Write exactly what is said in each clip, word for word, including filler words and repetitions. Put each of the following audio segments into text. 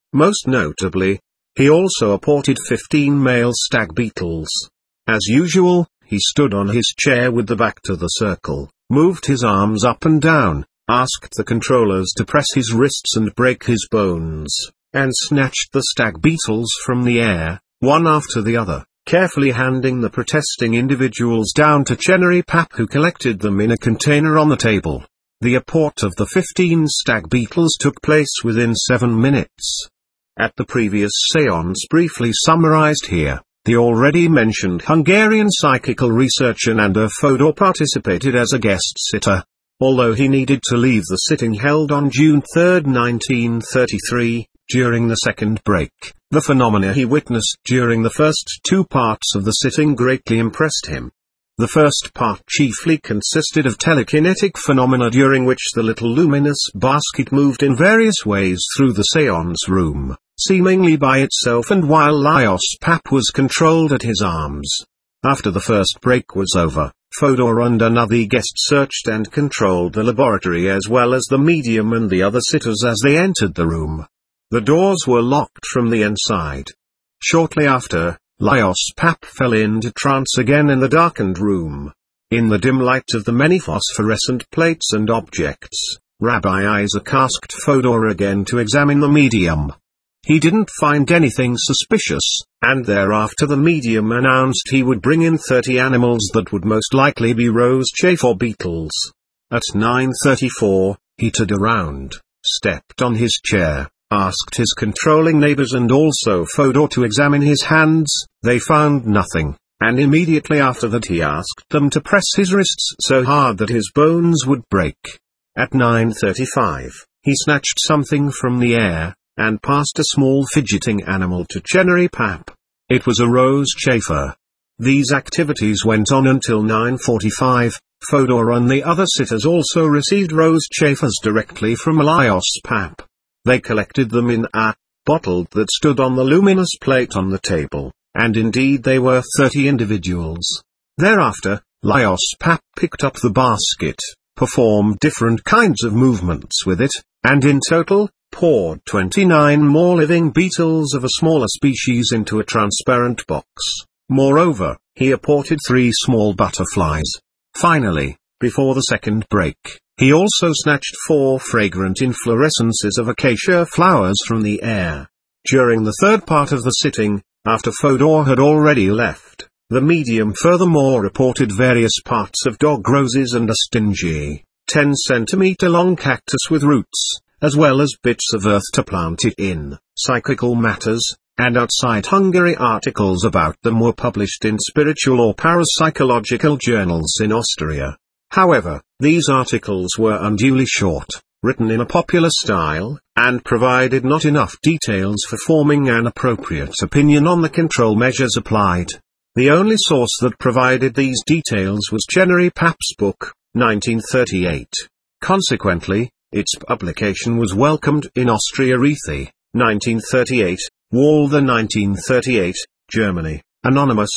Most notably, he also apported fifteen male stag beetles. As usual, he stood on his chair with the back to the circle, moved his arms up and down, asked the controllers to press his wrists and break his bones, and snatched the stag beetles from the air, one after the other, carefully handing the protesting individuals down to Chenery Pap, who collected them in a container on the table. The apport of the fifteen stag beetles took place within seven minutes. At the previous séance briefly summarized here, the already mentioned Hungarian psychical researcher Nandor Fodor participated as a guest sitter. Although he needed to leave the sitting held on June third nineteen thirty-three, during the second break, the phenomena he witnessed during the first two parts of the sitting greatly impressed him. The first part chiefly consisted of telekinetic phenomena during which the little luminous basket moved in various ways through the séance room, seemingly by itself and while Lajos Pap was controlled at his arms. After the first break was over, Fodor and another guest searched and controlled the laboratory as well as the medium and the other sitters as they entered the room. The doors were locked from the inside. Shortly after, Lajos Pap fell into trance again in the darkened room. In the dim light of the many phosphorescent plates and objects, Rabbi Isaac asked Fodor again to examine the medium. He didn't find anything suspicious, and thereafter the medium announced he would bring in thirty animals that would most likely be rose chafer beetles. At nine thirty-four, he turned around, stepped on his chair, asked his controlling neighbors and also Fodor to examine his hands. They found nothing, and immediately after that he asked them to press his wrists so hard that his bones would break. At nine thirty-five, he snatched something from the air, and passed a small fidgeting animal to Chenery Pap. It was a rose chafer. These activities went on until nine forty-five. Fodor and the other sitters also received rose chafers directly from Lajos Pap. They collected them in a bottle that stood on the luminous plate on the table, and indeed they were thirty individuals. Thereafter, Lajos Pap picked up the basket, performed different kinds of movements with it, and in total, poured twenty-nine more living beetles of a smaller species into a transparent box. Moreover, he apported three small butterflies. Finally, before the second break, he also snatched four fragrant inflorescences of acacia flowers from the air. During the third part of the sitting, after Fodor had already left, the medium furthermore reported various parts of dog roses and a stingy, ten centimeter long cactus with roots, as well as bits of earth to plant it in. Psychical matters, and outside Hungary articles about them were published in spiritual or parapsychological journals in Austria. However, these articles were unduly short, written in a popular style, and provided not enough details for forming an appropriate opinion on the control measures applied. The only source that provided these details was Chenery Pap's book, nineteen thirty-eight. Consequently, its publication was welcomed in Austria-Riethi, nineteen thirty-eight, Walther nineteen thirty-eight, Germany, Anonymous,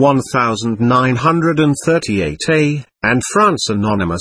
nineteen thirty-eight A, and France Anonymous,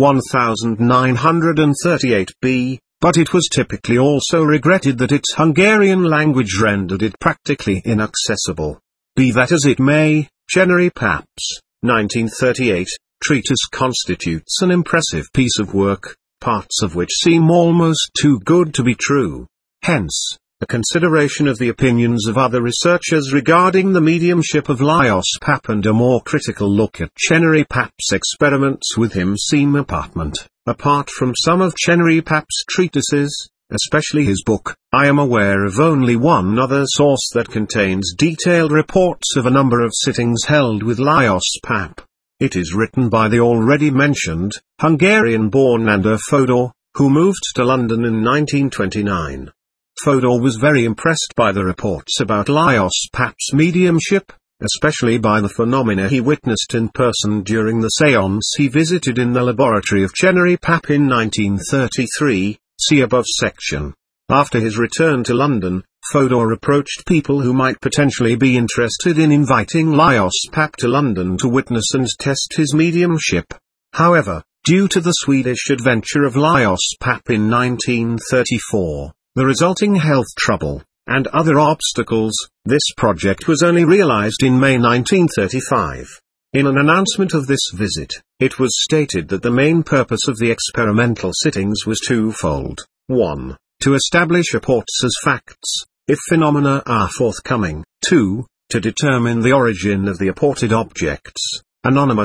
nineteen thirty-eight B, but it was typically also regretted that its Hungarian language rendered it practically inaccessible. Be that as it may, Chenery Pap's, nineteen thirty-eight, treatise constitutes an impressive piece of work, parts of which seem almost too good to be true. Hence, a consideration of the opinions of other researchers regarding the mediumship of Lajos Pap and a more critical look at Chenery Pap's experiments with him seem apparent. Apart from some of Chenery Pap's treatises, especially his book, I am aware of only one other source that contains detailed reports of a number of sittings held with Lajos Pap. It is written by the already mentioned, Hungarian-born Nandor Fodor, who moved to London in nineteen twenty-nine. Fodor was very impressed by the reports about Lajos Pap's mediumship, especially by the phenomena he witnessed in person during the séance he visited in the laboratory of Chenery Pap in nineteen thirty-three, see above section. After his return to London, Fodor approached people who might potentially be interested in inviting Lajos Pap to London to witness and test his mediumship. However, due to the Swedish adventure of Lajos Pap in nineteen thirty-four, the resulting health trouble, and other obstacles, this project was only realized in May nineteen thirty-five. In an announcement of this visit, it was stated that the main purpose of the experimental sittings was twofold. one. To establish reports as facts, if phenomena are forthcoming. two. To determine the origin of the reported objects. Anonymous,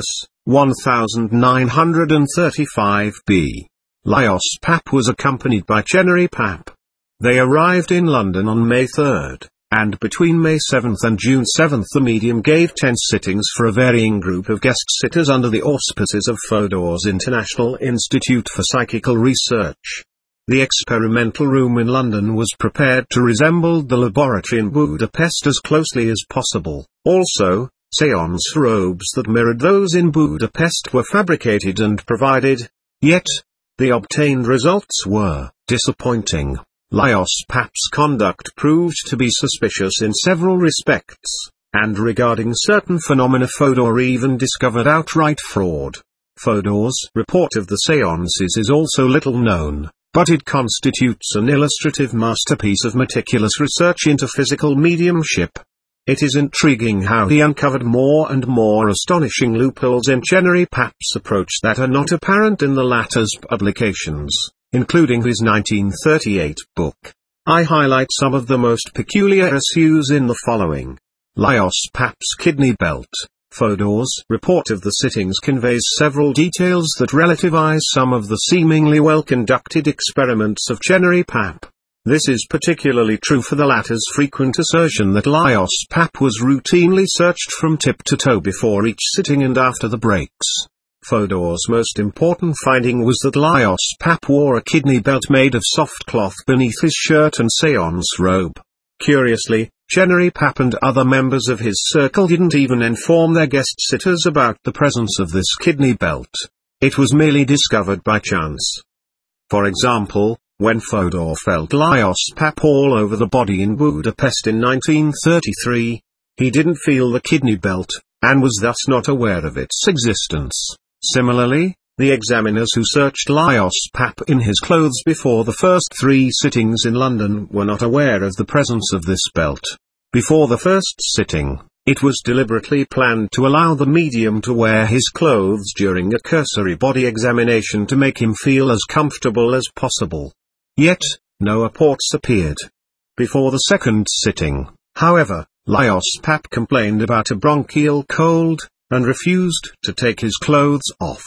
nineteen thirty-five b. Laios Papp was accompanied by Chenery Papp. They arrived in London on May third, and between May seventh and June seventh the medium gave ten sittings for a varying group of guest sitters under the auspices of Fodor's International Institute for Psychical Research. The experimental room in London was prepared to resemble the laboratory in Budapest as closely as possible. Also, seance robes that mirrored those in Budapest were fabricated and provided. Yet, the obtained results were disappointing. Laios Papp's conduct proved to be suspicious in several respects, and regarding certain phenomena Fodor even discovered outright fraud. Fodor's report of the seances is also little known, but it constitutes an illustrative masterpiece of meticulous research into physical mediumship. It is intriguing how he uncovered more and more astonishing loopholes in Chenery Papp's approach that are not apparent in the latter's publications, including his nineteen thirty-eight book. I highlight some of the most peculiar issues in the following. Laios Papp's kidney belt. Fodor's report of the sittings conveys several details that relativize some of the seemingly well-conducted experiments of Chenery Papp. This is particularly true for the latter's frequent assertion that Laios Papp was routinely searched from tip to toe before each sitting and after the breaks. Fodor's most important finding was that Laios Papp wore a kidney belt made of soft cloth beneath his shirt and seance robe. Curiously, Chenery Papp and other members of his circle didn't even inform their guest sitters about the presence of this kidney belt. It was merely discovered by chance. For example, when Fodor felt Laios Papp all over the body in Budapest in nineteen thirty-three, he didn't feel the kidney belt, and was thus not aware of its existence. Similarly, the examiners who searched Laios Papp in his clothes before the first three sittings in London were not aware of the presence of this belt. Before the first sitting, it was deliberately planned to allow the medium to wear his clothes during a cursory body examination to make him feel as comfortable as possible. Yet, no reports appeared. Before the second sitting, however, Laios Papp complained about a bronchial cold, and refused to take his clothes off.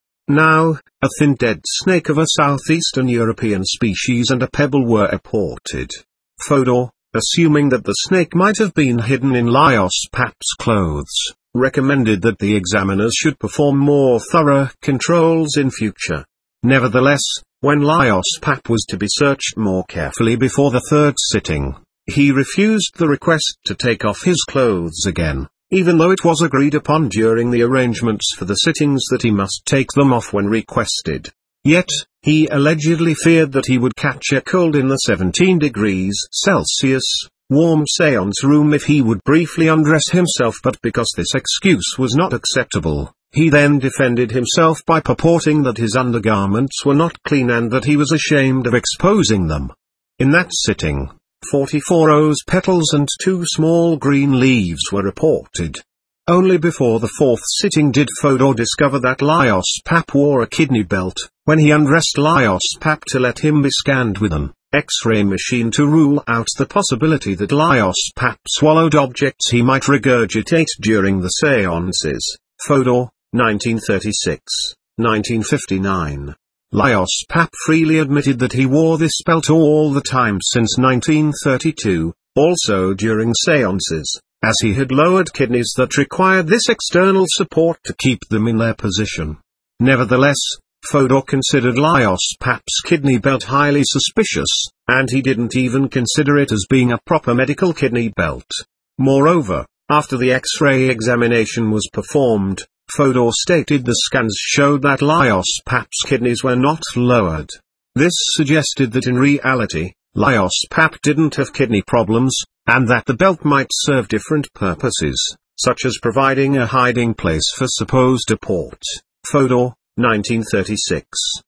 Now, a thin dead snake of a southeastern European species and a pebble were reported. Fodor, assuming that the snake might have been hidden in Laios Papp's clothes, recommended that the examiners should perform more thorough controls in future. Nevertheless, when Laios Papp was to be searched more carefully before the third sitting, he refused the request to take off his clothes again, even though it was agreed upon during the arrangements for the sittings that he must take them off when requested. Yet, he allegedly feared that he would catch a cold in the seventeen degrees Celsius, warm seance room if he would briefly undress himself, but because this excuse was not acceptable, he then defended himself by purporting that his undergarments were not clean and that he was ashamed of exposing them. In that sitting, forty-four rose petals and two small green leaves were reported. Only before the fourth sitting did Fodor discover that Laios Papp wore a kidney belt, when he undressed Laios Papp to let him be scanned with an X-ray machine to rule out the possibility that Laios Papp swallowed objects he might regurgitate during the seances. Fodor, nineteen thirty-six, nineteen fifty-nine. Laios Papp freely admitted that he wore this belt all the time since nineteen thirty-two, also during seances, as he had lowered kidneys that required this external support to keep them in their position. Nevertheless, Fodor considered Laios Papp's kidney belt highly suspicious, and he didn't even consider it as being a proper medical kidney belt. Moreover, after the X-ray examination was performed, Fodor stated the scans showed that Laios Papp's kidneys were not lowered. This suggested that in reality, Laios Papp didn't have kidney problems, and that the belt might serve different purposes, such as providing a hiding place for supposed report. Fodor, nineteen thirty-six.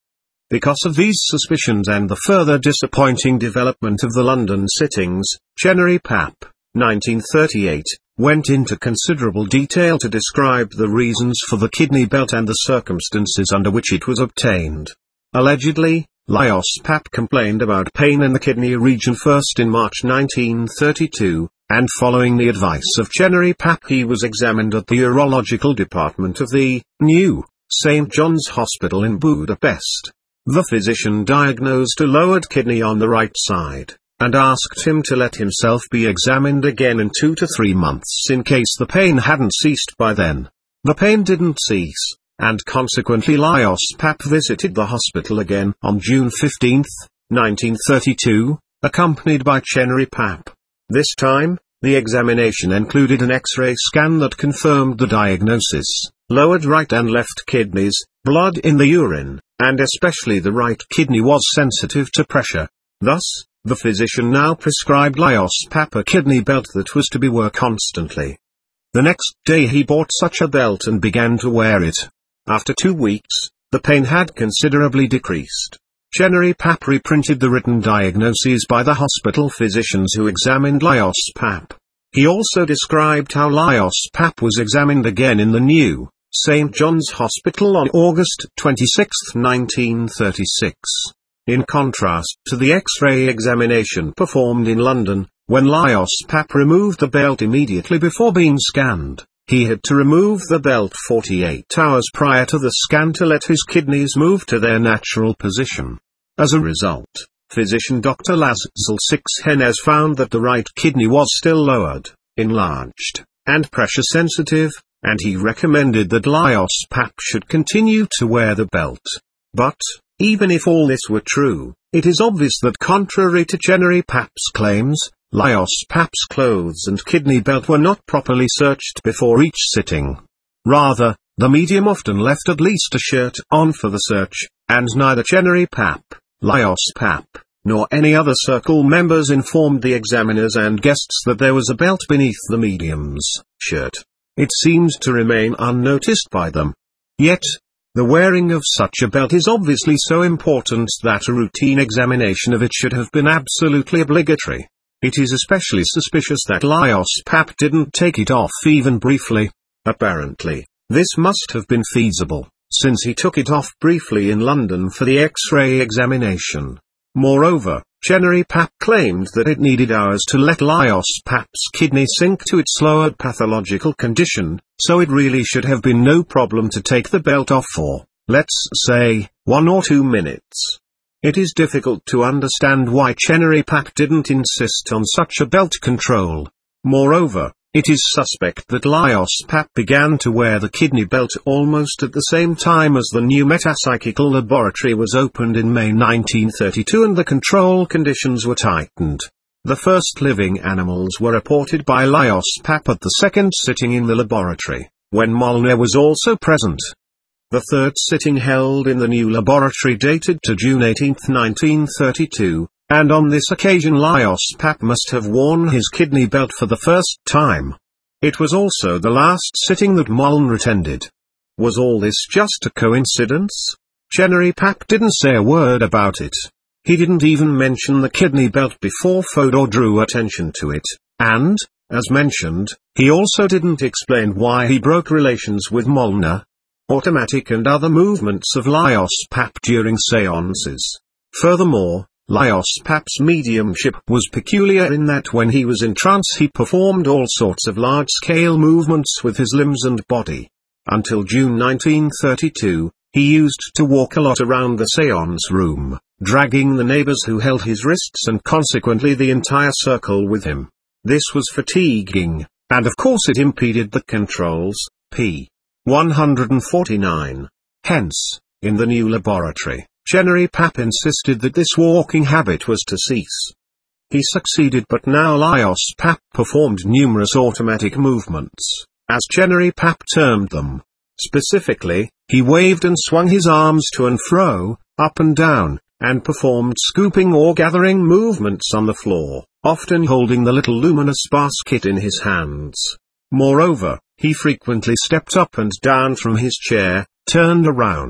Because of these suspicions and the further disappointing development of the London sittings, Chenery Papp, nineteen thirty-eight, went into considerable detail to describe the reasons for the kidney belt and the circumstances under which it was obtained. Allegedly, Laios Papp complained about pain in the kidney region first in March nineteen thirty-two, and following the advice of Chenery Papp he was examined at the urological department of the new Saint John's Hospital in Budapest. The physician diagnosed a lowered kidney on the right side, and asked him to let himself be examined again in two to three months in case the pain hadn't ceased by then. The pain didn't cease, and consequently Laios Papp visited the hospital again on June fifteenth, nineteen thirty-two, accompanied by Chenery Papp. This time, the examination included an X-ray scan that confirmed the diagnosis: lowered right and left kidneys, blood in the urine, and especially the right kidney was sensitive to pressure. Thus, the physician now prescribed Laios Papp a kidney belt that was to be worn constantly. The next day he bought such a belt and began to wear it. After two weeks, the pain had considerably decreased. Chenery Papp reprinted the written diagnoses by the hospital physicians who examined Laios Papp. He also described how Laios Papp was examined again in the new Saint John's Hospital on August twenty-sixth, nineteen thirty-six. In contrast to the X-ray examination performed in London, when Laios Papp removed the belt immediately before being scanned, he had to remove the belt forty-eight hours prior to the scan to let his kidneys move to their natural position. As a result, physician Doctor Laszlo Sixhenes found that the right kidney was still lowered, enlarged, and pressure sensitive, and he recommended that Laios Papp should continue to wear the belt. But, even if all this were true, it is obvious that contrary to Chenery Papp's claims, Laios Papp's clothes and kidney belt were not properly searched before each sitting. Rather, the medium often left at least a shirt on for the search, and neither Chenery Papp, Laios Papp, nor any other circle members informed the examiners and guests that there was a belt beneath the medium's shirt. It seemed to remain unnoticed by them. Yet, the wearing of such a belt is obviously so important that a routine examination of it should have been absolutely obligatory. It is especially suspicious that Laios Papp didn't take it off even briefly. Apparently, this must have been feasible, since he took it off briefly in London for the X-ray examination. Moreover, Chenery Papp claimed that it needed hours to let Laios Papp's kidney sink to its lowered pathological condition, so it really should have been no problem to take the belt off for, let's say, one or two minutes. It is difficult to understand why Chenery Papp didn't insist on such a belt control. Moreover, it is suspect that Laios Papp began to wear the kidney belt almost at the same time as the new metapsychical laboratory was opened in May nineteen thirty-two and the control conditions were tightened. The first living animals were reported by Laios Papp at the second sitting in the laboratory, when Molnar was also present. The third sitting held in the new laboratory dated to June eighteenth, nineteen thirty-two, and on this occasion Laios Papp must have worn his kidney belt for the first time. It was also the last sitting that Molnar attended. Was all this just a coincidence? Chenery Papp didn't say a word about it. He didn't even mention the kidney belt before Fodor drew attention to it, and, as mentioned, he also didn't explain why he broke relations with Molnar. Automatic and other movements of Laios Papp during seances. Furthermore, Laios Papp's mediumship was peculiar in that when he was in trance he performed all sorts of large-scale movements with his limbs and body. Until June nineteen thirty-two, he used to walk a lot around the seance room, dragging the neighbors who held his wrists and consequently the entire circle with him. This was fatiguing, and of course it impeded the controls. p. one forty-nine. Hence, in the new laboratory, Chenery Papp insisted that this walking habit was to cease. He succeeded, but now Laios Papp performed numerous automatic movements, as Chenery Papp termed them. Specifically, he waved and swung his arms to and fro, up and down, and performed scooping or gathering movements on the floor, often holding the little luminous basket in his hands. Moreover, he frequently stepped up and down from his chair, turned around,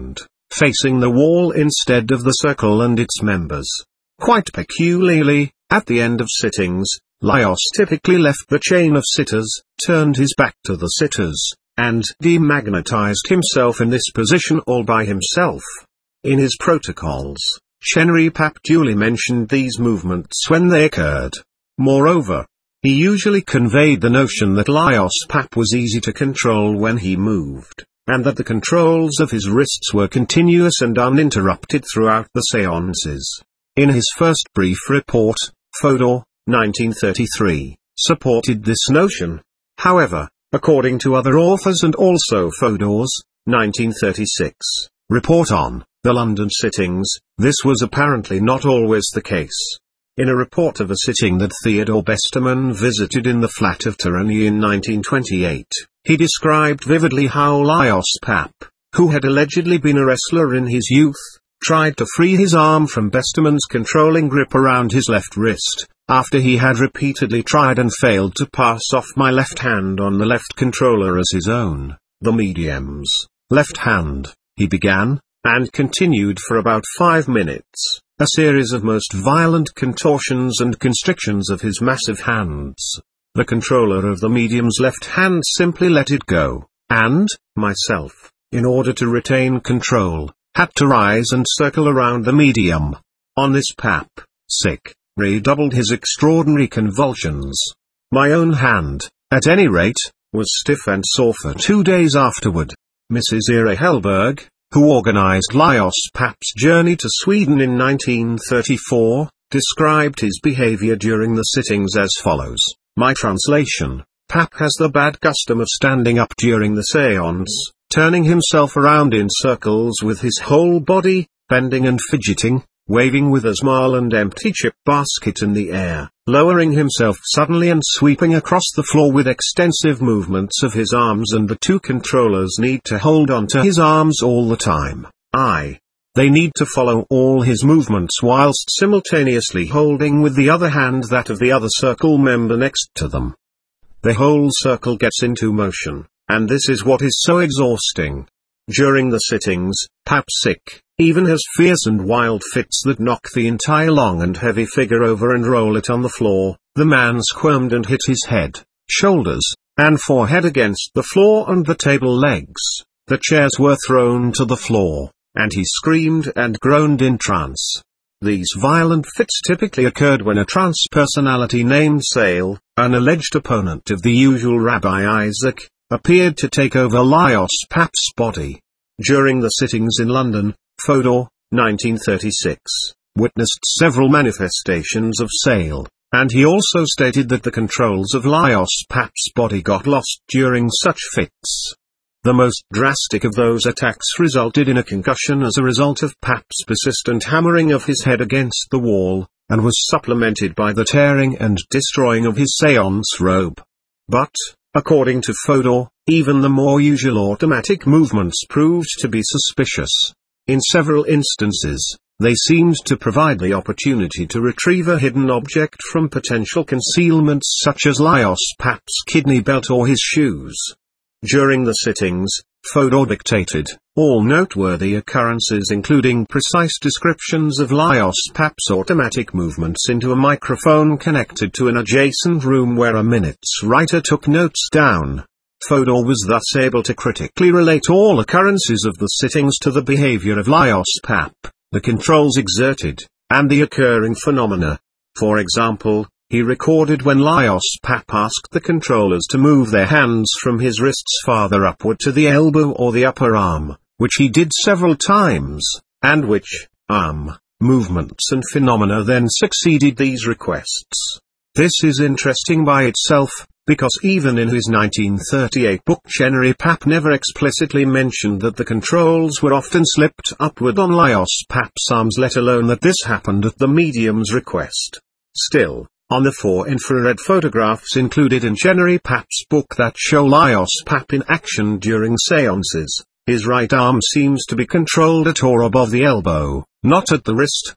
facing the wall instead of the circle and its members. Quite peculiarly, at the end of sittings, Laios typically left the chain of sitters, turned his back to the sitters, and demagnetized himself in this position all by himself. In his protocols, Chenri Pap duly mentioned these movements when they occurred. Moreover, he usually conveyed the notion that Laios Pap was easy to control when he moved, and that the controls of his wrists were continuous and uninterrupted throughout the seances. In his first brief report, Fodor, nineteen thirty-three, supported this notion. However, according to other authors and also Fodor's, nineteen thirty-six, report on the London sittings, this was apparently not always the case. In a report of a sitting that Theodore Besterman visited in the flat of Tyranny in nineteen twenty-eight, he described vividly how Laios Pap, who had allegedly been a wrestler in his youth, tried to free his arm from Besterman's controlling grip around his left wrist, after he had repeatedly tried and failed to pass off my left hand on the left controller as his own, the medium's left hand, he began, and continued for about five minutes, a series of most violent contortions and constrictions of his massive hands. The controller of the medium's left hand simply let it go, and, myself, in order to retain control, had to rise and circle around the medium. On this Pap, sick, redoubled his extraordinary convulsions. My own hand, at any rate, was stiff and sore for two days afterward. Missus Ira Hellberg, who organized Laios Pap's journey to Sweden in nineteen thirty-four, described his behavior during the sittings as follows. My translation: Pap has the bad custom of standing up during the seance, turning himself around in circles with his whole body, bending and fidgeting, waving with a small and empty chip basket in the air, lowering himself suddenly and sweeping across the floor with extensive movements of his arms, and the two controllers need to hold on to his arms all the time. I. They need to follow all his movements whilst simultaneously holding with the other hand that of the other circle member next to them. The whole circle gets into motion, and this is what is so exhausting. During the sittings, Pap sick, even has fierce and wild fits that knock the entire long and heavy figure over and roll it on the floor. The man squirmed and hit his head, shoulders, and forehead against the floor and the table legs. The chairs were thrown to the floor, and he screamed and groaned in trance. These violent fits typically occurred when a trance personality named Sale, an alleged opponent of the usual Rabbi Isaac, appeared to take over Laios Pap's body. During the sittings in London, Fodor, nineteen thirty-six, witnessed several manifestations of Sale, and he also stated that the controls of Laios Pap's body got lost during such fits. The most drastic of those attacks resulted in a concussion as a result of Pap's persistent hammering of his head against the wall, and was supplemented by the tearing and destroying of his séance robe. But, according to Fodor, even the more usual automatic movements proved to be suspicious. In several instances, they seemed to provide the opportunity to retrieve a hidden object from potential concealments such as Laios Pap's kidney belt or his shoes. During the sittings, Fodor dictated all noteworthy occurrences, including precise descriptions of Laios Pap's automatic movements, into a microphone connected to an adjacent room where a minutes writer took notes down. Fodor was thus able to critically relate all occurrences of the sittings to the behavior of Laios Pap, the controls exerted, and the occurring phenomena. For example, he recorded when Laios Pap asked the controllers to move their hands from his wrists farther upward to the elbow or the upper arm, which he did several times, and which, arm, movements and phenomena then succeeded these requests. This is interesting by itself, because even in his nineteen thirty-eight book Chenri Pap never explicitly mentioned that the controls were often slipped upward on Laios Pap's arms, let alone that this happened at the medium's request. Still, on the four infrared photographs included in Chenri Pap's book that show Laios Pap in action during seances, his right arm seems to be controlled at or above the elbow, not at the wrist.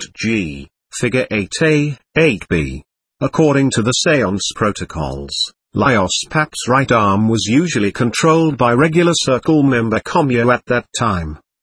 G. Figure eight A, eight B. According to the seance protocols, Laios Pap's right arm was usually controlled by regular circle member Comio at that time,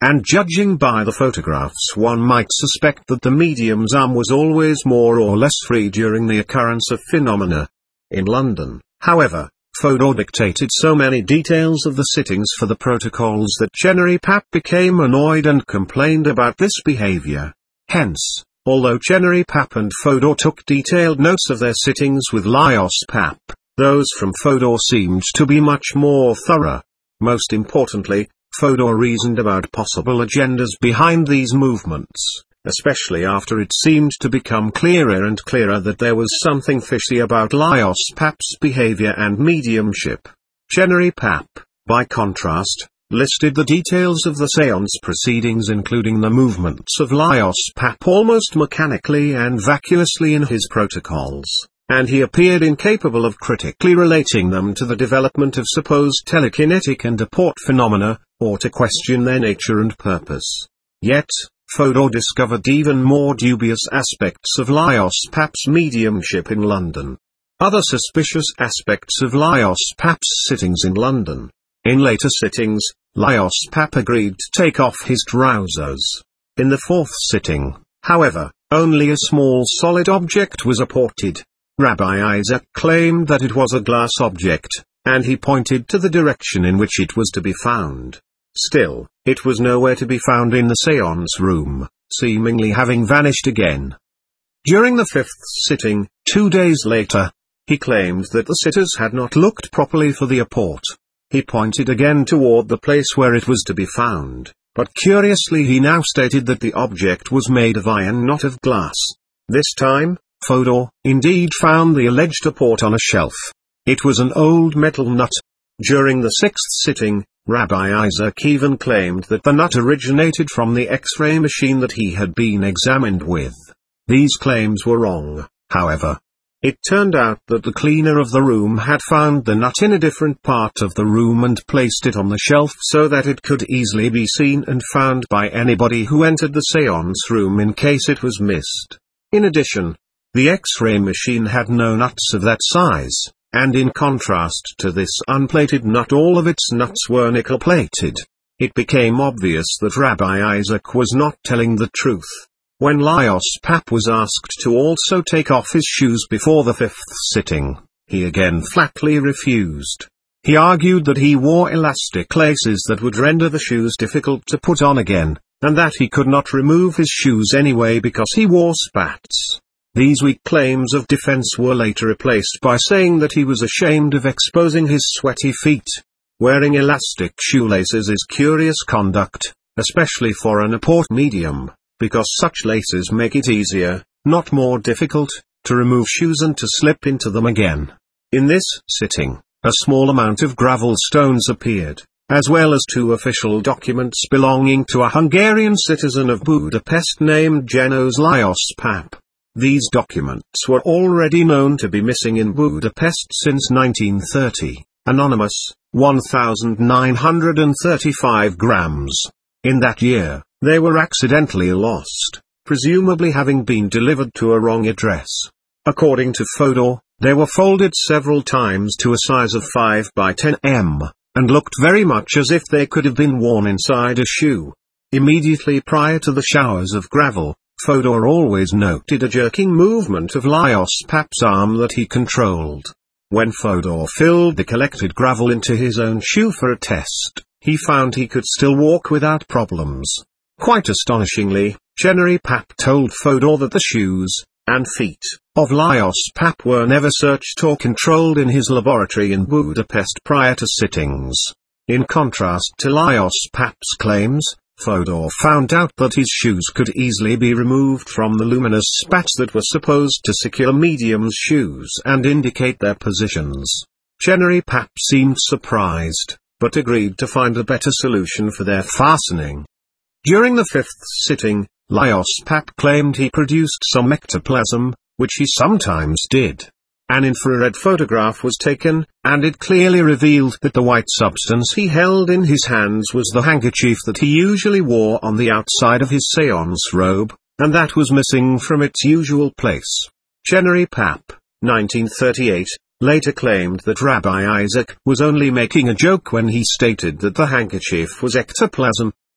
and judging by the photographs one might suspect that the medium's arm was always more or less free during the occurrence of phenomena. In London, however, Fodor dictated so many details of the sittings for the protocols that Chenery Papp became annoyed and complained about this behavior. Hence, although Chenery Papp and Fodor took detailed notes of their sittings with Lajos Papp, those from Fodor seemed to be much more thorough. Most importantly, Fodor reasoned about possible agendas behind these movements, especially after it seemed to become clearer and clearer that there was something fishy about Lajos Papp's behavior and mediumship. Chenery Papp, by contrast, listed the details of the seance proceedings including the movements of Lajos Papp almost mechanically and vacuously in his protocols, and he appeared incapable of critically relating them to the development of supposed telekinetic and apport phenomena, or to question their nature and purpose. Yet, Fodor discovered even more dubious aspects of Lajos Papp's mediumship in London. Other suspicious aspects of Lajos Papp's sittings in London. In later sittings, Lajos Papp agreed to take off his trousers. In the fourth sitting, however, only a small solid object was apported. Rabbi Isaac claimed that it was a glass object, and he pointed to the direction in which it was to be found. Still, it was nowhere to be found in the séance room, seemingly having vanished again. During the fifth sitting, two days later, he claimed that the sitters had not looked properly for the apport. He pointed again toward the place where it was to be found, but curiously he now stated that the object was made of iron, not of glass. This time, Fodor, indeed, found the alleged apport on a shelf. It was an old metal nut. During the sixth sitting, Rabbi Isaac even claimed that the nut originated from the X-ray machine that he had been examined with. These claims were wrong, however. It turned out that the cleaner of the room had found the nut in a different part of the room and placed it on the shelf so that it could easily be seen and found by anybody who entered the séance room in case it was missed. In addition, the X-ray machine had no nuts of that size, and in contrast to this unplated nut, all of its nuts were nickel-plated. It became obvious that Rabbi Isaac was not telling the truth. When Lajos Papp was asked to also take off his shoes before the fifth sitting, he again flatly refused. He argued that he wore elastic laces that would render the shoes difficult to put on again, and that he could not remove his shoes anyway because he wore spats. These weak claims of defense were later replaced by saying that he was ashamed of exposing his sweaty feet. Wearing elastic shoelaces is curious conduct, especially for an apport medium, because such laces make it easier, not more difficult, to remove shoes and to slip into them again. In this sitting, a small amount of gravel stones appeared, as well as two official documents belonging to a Hungarian citizen of Budapest named János Lajos Papp. These documents were already known to be missing in Budapest since nineteen thirty. Anonymous, one thousand nine hundred thirty-five grams. In that year, they were accidentally lost, presumably having been delivered to a wrong address. According to Fodor, they were folded several times to a size of five by ten millimeters, and looked very much as if they could have been worn inside a shoe. Immediately prior to the showers of gravel, Fodor always noted a jerking movement of Lajos Papp's arm that he controlled. When Fodor filled the collected gravel into his own shoe for a test, he found he could still walk without problems. Quite astonishingly, Chenery Papp told Fodor that the shoes and feet of Lajos Papp were never searched or controlled in his laboratory in Budapest prior to sittings. In contrast to Lajos Papp's claims, Fodor found out that his shoes could easily be removed from the luminous spats that were supposed to secure medium's shoes and indicate their positions. Chenery Papp seemed surprised, but agreed to find a better solution for their fastening. During the fifth sitting, Lajos Papp claimed he produced some ectoplasm, which he sometimes did. An infrared photograph was taken, and it clearly revealed that the white substance he held in his hands was the handkerchief that he usually wore on the outside of his séance robe, and that was missing from its usual place. Chenery Papp, nineteen thirty-eight, later claimed that Rabbi Isaac was only making a joke when he stated that the handkerchief was ectoplasm.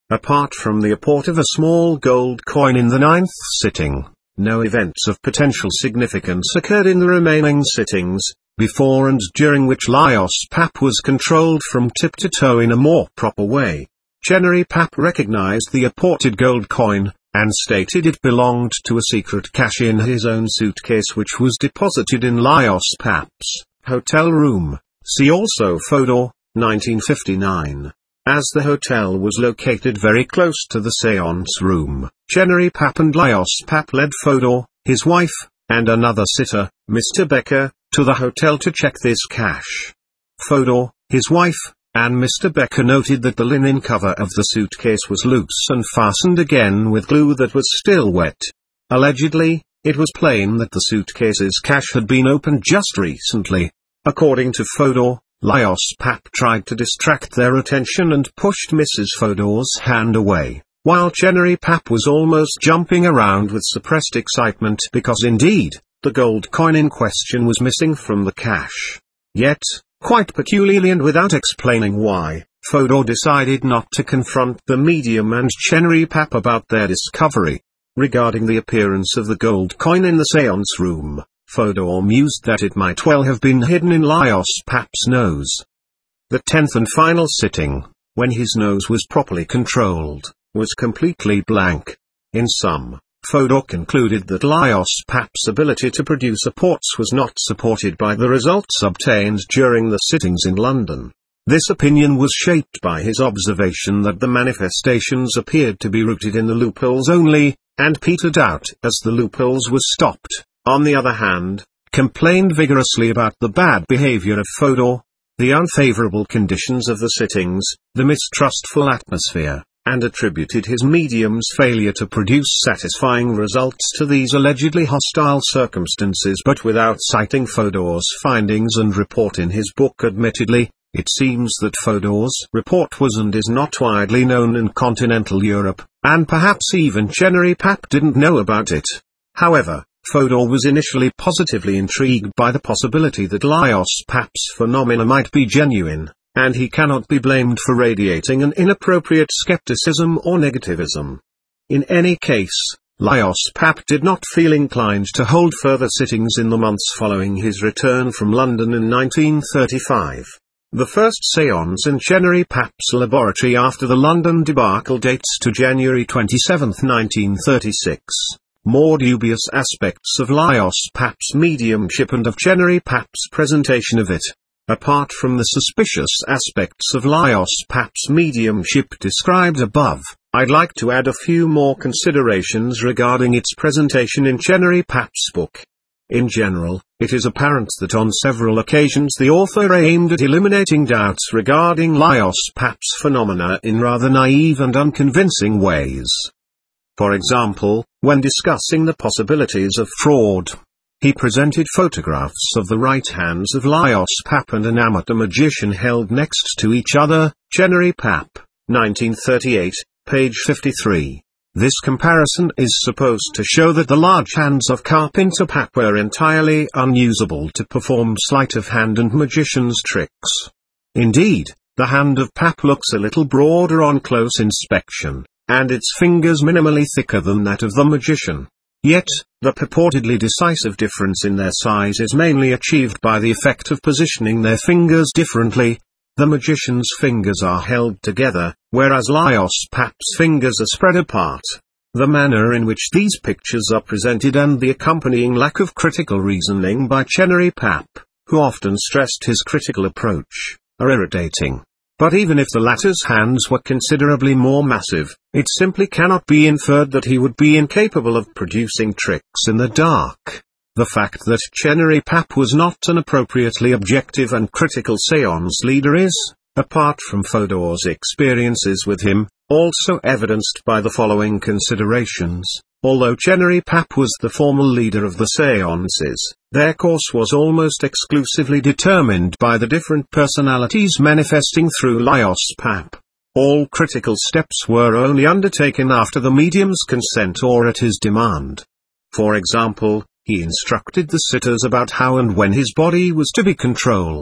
Apart from the apport of a small gold coin in the ninth sitting, no events of potential significance occurred in the remaining sittings, before and during which Laios Pap was controlled from tip to toe in a more proper way. Chenery Pap recognized the apported gold coin, and stated it belonged to a secret cache in his own suitcase which was deposited in Laios Pap's hotel room. See also Fodor, nineteen fifty-nine. As the hotel was located very close to the seance room, Chenery Pap and Laios Pap led Fodor, his wife, and another sitter, Mister Becker, to the hotel to check this cache. Fodor, his wife, and Mister Becker noted that the linen cover of the suitcase was loose and fastened again with glue that was still wet. Allegedly, it was plain that the suitcase's cache had been opened just recently. According to Fodor, Laios Pap tried to distract their attention and pushed Missus Fodor's hand away, while Chenery Pap was almost jumping around with suppressed excitement because indeed, the gold coin in question was missing from the cache. Yet, quite peculiarly and without explaining why, Fodor decided not to confront the medium and Chenery Pap about their discovery. Regarding the appearance of the gold coin in the seance room, Fodor mused that it might well have been hidden in Laios Pap's nose. The tenth and final sitting, when his nose was properly controlled, was completely blank. In sum, Fodor concluded that Laios Pap's ability to produce apports was not supported by the results obtained during the sittings in London. This opinion was shaped by his observation that the manifestations appeared to be rooted in the loopholes only, and petered out as the loopholes were stopped. On the other hand, complained vigorously about the bad behavior of Fodor, the unfavorable conditions of the sittings, the mistrustful atmosphere, and attributed his medium's failure to produce satisfying results to these allegedly hostile circumstances, but without citing Fodor's findings and report in his book. Admittedly, it seems that Fodor's report was and is not widely known in continental Europe, and perhaps even Chenery Pap didn't know about it. However, Fodor was initially positively intrigued by the possibility that Laios Pap's phenomena might be genuine, and he cannot be blamed for radiating an inappropriate skepticism or negativism. In any case, Laios Pap did not feel inclined to hold further sittings in the months following his return from London in nineteen thirty-five. The first séance in Chenery Pap's laboratory after the London debacle dates to January twenty-seventh, nineteen thirty-six. More dubious aspects of Laios Pap's mediumship and of Chenery Pap's presentation of it. Apart from the suspicious aspects of Laios Pap's mediumship described above, I'd like to add a few more considerations regarding its presentation in Chenery Pap's book. In general, it is apparent that on several occasions the author aimed at eliminating doubts regarding Laios Pap's phenomena in rather naive and unconvincing ways. For example, when discussing the possibilities of fraud, he presented photographs of the right hands of Laios Pap and an amateur magician held next to each other, Chenery Pap, nineteen thirty-eight, page fifty-three. This comparison is supposed to show that the large hands of Carpenter Pap were entirely unusable to perform sleight of hand and magician's tricks. Indeed, the hand of Pap looks a little broader on close inspection, and its fingers minimally thicker than that of the magician. Yet, the purportedly decisive difference in their size is mainly achieved by the effect of positioning their fingers differently. The magician's fingers are held together, whereas Laios Pap's fingers are spread apart. The manner in which these pictures are presented and the accompanying lack of critical reasoning by Chenery Pap, who often stressed his critical approach, are irritating. But even if the latter's hands were considerably more massive, it simply cannot be inferred that he would be incapable of producing tricks in the dark. The fact that Chenery Pap was not an appropriately objective and critical séance leader is, apart from Fodor's experiences with him, also evidenced by the following considerations. Although Chenery Pap was the formal leader of the séances, their course was almost exclusively determined by the different personalities manifesting through Laios Pap. All critical steps were only undertaken after the medium's consent or at his demand. For example, he instructed the sitters about how and when his body was to be controlled,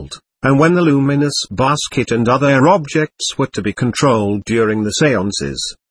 and when the luminous basket and other objects were to be controlled during the seances,